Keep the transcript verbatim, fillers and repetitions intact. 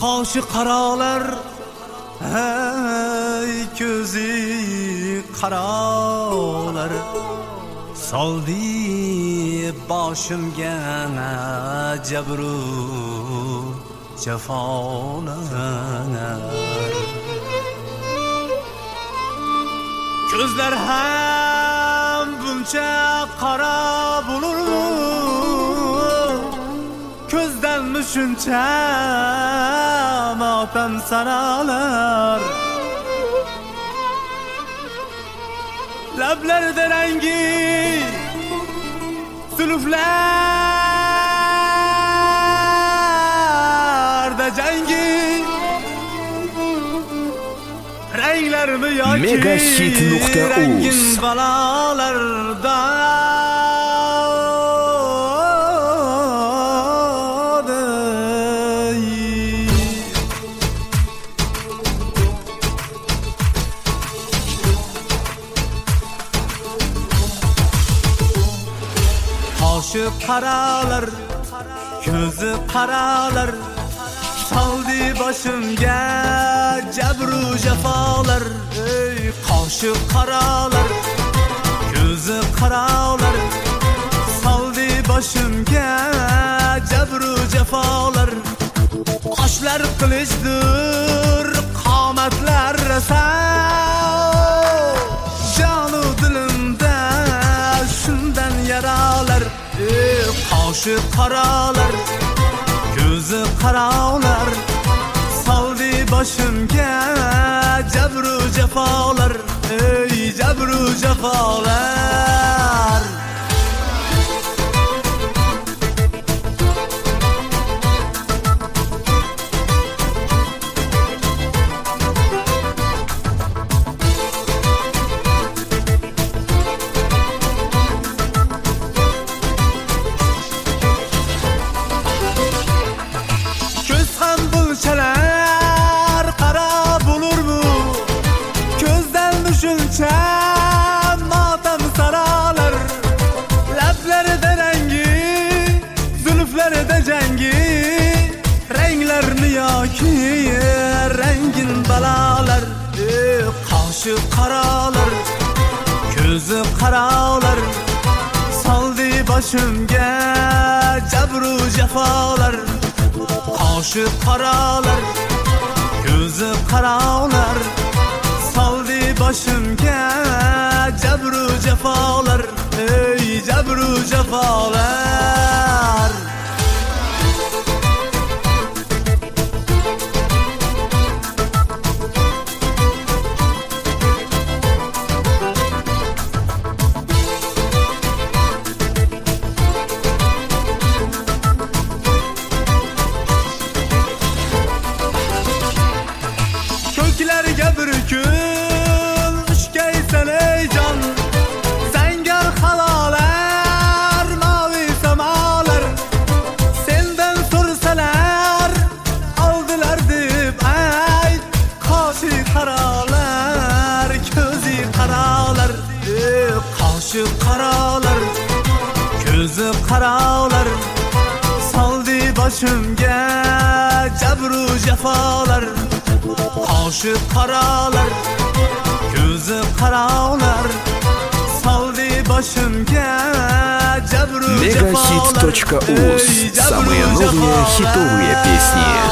qoshi qarolar, hey ko'zi qarolar, soldi boshimga jabru jafolar. Ko'zlar ham buncha qora bo'lurmi? Ko'zdanmi shuncha motam saralar? Lablarida rangi zuluflarda jangi, ranglarmi yoki megahit nuqta uz balolarda qoshi qaralar, ko'zi qaralar, soldi boshimga jabru jafolar. Ey qoshi qaralar, ko'zi qaralar, soldi boshimga jabru jafolar. Qoshlar qilichdir, qomatlar rasa, jonu dilimda shundan yaralar. Ey qoshi qaralar, ko'zi qaralar, soldi boshimga jabru jafolar. Ey jabru jafolar. Bulchalar qara bo'lurmi? Ko'zdan shuncha motam saralar. Lablarida rangi, zuluflarida jangi, ranglarni yoki rangin balolar. Ey qoshi qaralar, ko'zi qaralar, soldi boshimga jabru jafolar. Qoshi qaralar, ko'zi qaralar, soldi boshimga jabru jafolar. Ey jabru jafolar. Ko'klarga bir kun ishkaysan ey jon, zangar halolar, mavi samolar. Sendan so'rsalar oldilar deb ay, qoshi qaralar, ko'zi qaralar. Ey qoshi qaralar, ko'zi qaralar, soldi boshimga jabru jafolar. Qoshi qaralar, ko'zi qaralar, soldi boshimga jabru jafolar. megahit точка уз. Самые новые хитовые песни.